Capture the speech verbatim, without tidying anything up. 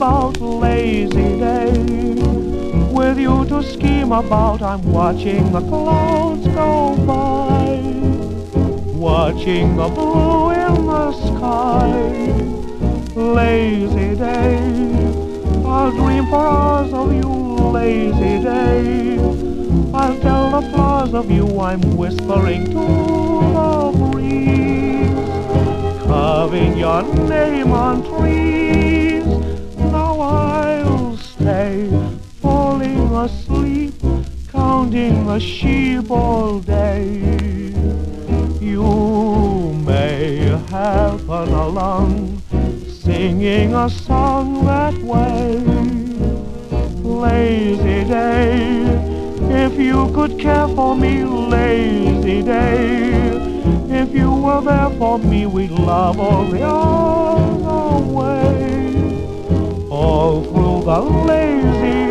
about lazy day. With you to scheme about, I'm watching the clouds go by, watching the blue in the sky. Lazy day, I'll dream for hours of you, lazy day. I'll tell the flowers of you I'm whispering to the breeze, carving your name on trees. Now I'll stay, falling asleep, counting the sheep all day. You may happen along, singing a song that way. Lazy day, if you could care for me, lazy day. If you were there for me, we'd love all the other way. All through the lazy